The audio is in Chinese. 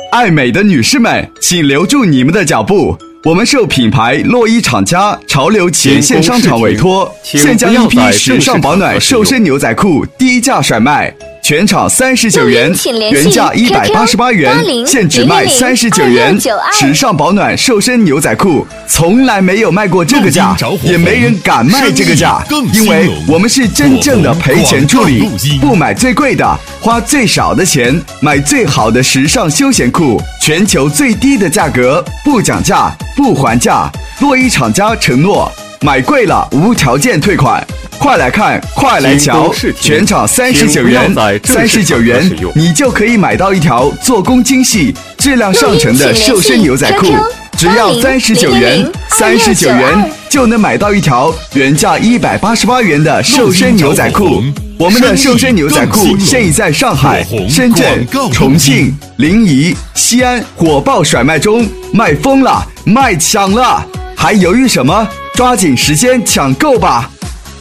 爱美的女士们，请留住你们的脚步。我们受品牌洛伊厂家潮流前线商场委托，现将一批时尚保暖瘦身牛仔裤低价甩卖，全场39元，原价188元，现只卖39元。时尚保暖瘦身牛仔裤从来没有卖过这个价，也没人敢卖这个价，因为我们是真正的赔钱处理，不买最贵的，花最少的钱买最好的时尚休闲裤，全球最低的价格，不讲价不还价。洛伊厂家承诺买贵了无条件退款。快来看，快来瞧！全场39元，39元，你就可以买到一条做工精细、质量上乘的瘦身牛仔裤，只要39元，39元就能买到一条原价188元的瘦身牛仔裤。我们的瘦身牛仔裤现已在上海、深圳、重庆、临沂、西安火爆甩卖中，卖疯了，卖抢了，还犹豫什么？抓紧时间抢购吧！